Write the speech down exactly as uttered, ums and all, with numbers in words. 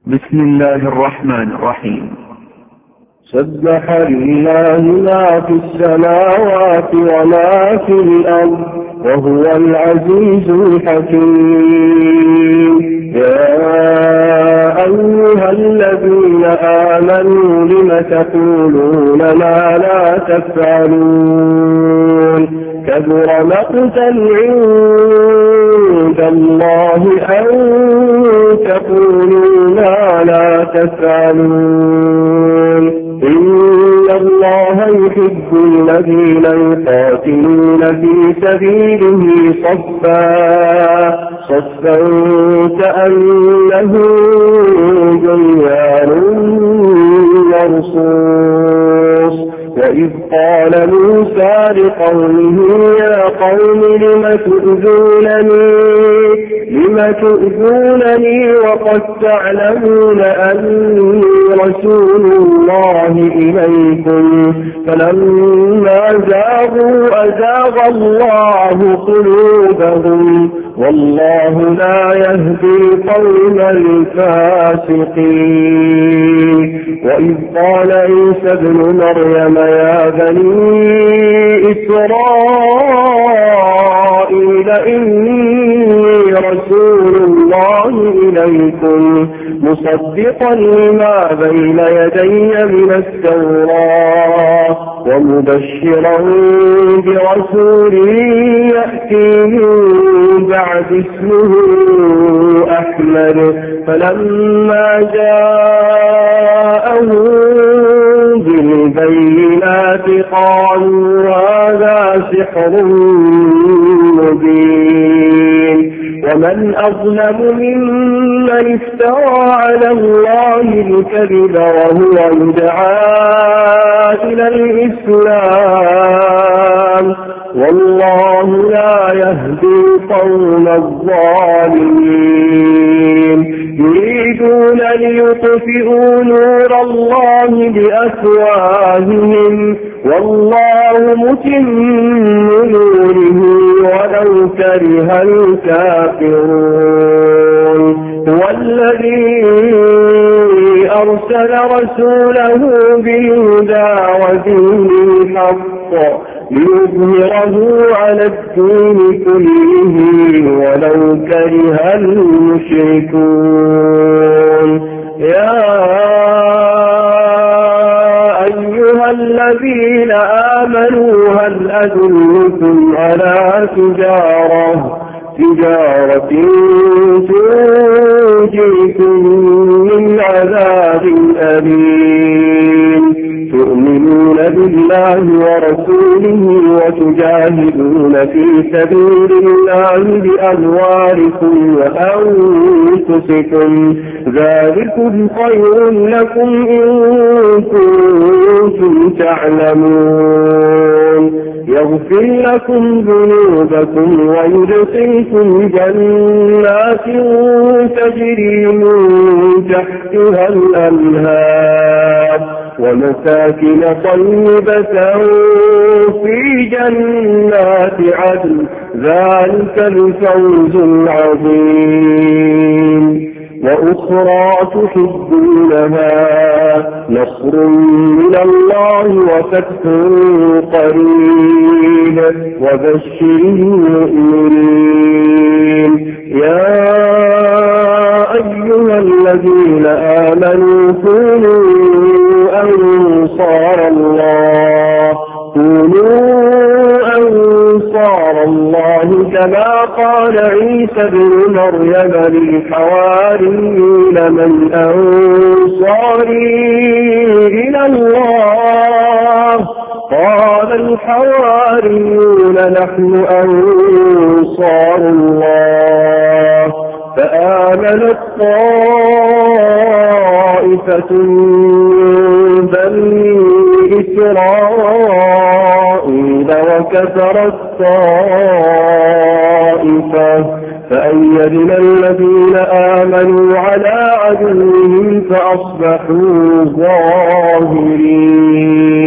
بسم الله الرحمن الرحيم. سبح لله ما في السماوات وما في الأرض وهو العزيز الحكيم. يا أيها الذين آمنوا لم تقولون ما لا تفعلون كبر مقتا عند الله أن تقولوا ما لا تفعلون. إن الله يحب الذين يقاتلون في سبيله صفا صفا كأنه بنيان مرصوص. وإذ قال موسى لقومه يا قوم لم تؤذونني لم تؤذونني وقد تعلمون أني رسول الله إليكم فلما زاغوا أزاغ الله قلوبهم والله لا يهدي القوم الفاسقين. وإذ قال عيسى ابن مريم يا بني إسرائيل إني رسول الله إليكم مصدقا لما بين يدي من التوراة ومبشرا برسول يأتي من بعد اسمه أحمد. فلما جاءهم بالبينات قالوا هذا سحر مبين. ومن أظلم ممن افترى على الله الكذب وهو يدعى إلى الإسلام والله لا يهدي القوم الظالمين. يريدون ليطفئوا نور الله بأفواههم والله متم نوره ولو كره الكافرون. هو الذي أرسل رسوله بالهدى ودين الحق ليظهره على الدين كله ولو كره المشركون. يا أيها الذين آمنوا هل أدلكم على تجارة تجارة تنجيكم من عذاب أليم تؤمنون بالله ورسوله وتجاهدون في سبيل الله بأموالكم وأنفسكم ذلكم خير لكم إن كنتم تعلمون. يغفر لكم ذنوبكم ويدخلكم جنات تجري من تحتها الأنهار ومساكن طيبة في جنات عدن ذلك الفوز العظيم. وأخرى تحبونها نصر من الله وفتح قريب وبشر المؤمنين. يا أيها الذين آمنوا كونوا أنصار الله كونوا أنصار الله كما قال عيسى ابن مريم للحواريين من أنصاري إلى الله قال الحواريون نحن أنصار الله. فآمنت طائفة من بني إسرائيل وكفرت طائفة فأيدنا الذين آمنوا على عدوهم فأصبحوا ظاهرين.